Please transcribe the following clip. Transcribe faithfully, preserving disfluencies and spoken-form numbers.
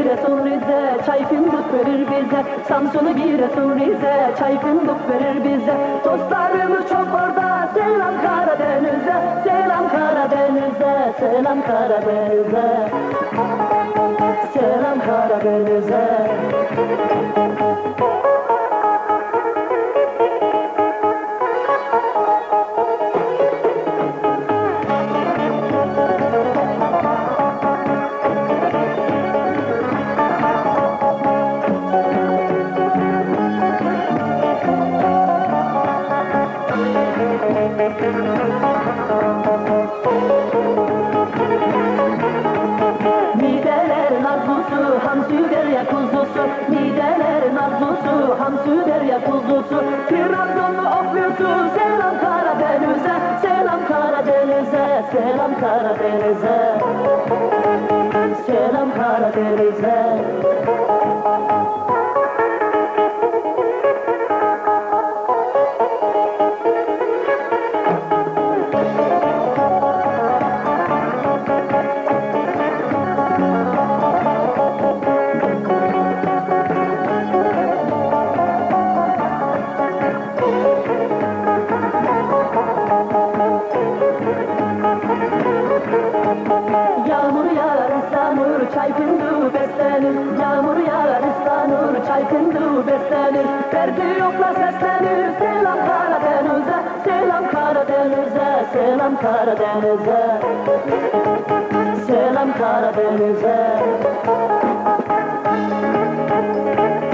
Giresun Rize, çay fındık verir bize. Samsun'u Giresun Rize, çay fındık verir bize. Dostlarımız çok orada, selam Karadeniz'e, selam Karadeniz'e, selam Karadeniz'e, selam Karadeniz'e. Midelerin arzusu, hamsi derya kuzusu. Midelerin arzusu, hamsi derya kuzusu. Trabzonlu oklusu, selam Karadeniz'e, selam Karadeniz'e, selam Karadeniz'e, selam Karadeniz'e. Yağmur yağar ıslanır, çay fındığı beslenir. Yağmur yağar ıslanır, çay fındığı beslenir. Derdi yokla seslenir, selam Karadeniz'e, selam Karadeniz'e, selam Karadeniz'e, selam Karadeniz'e.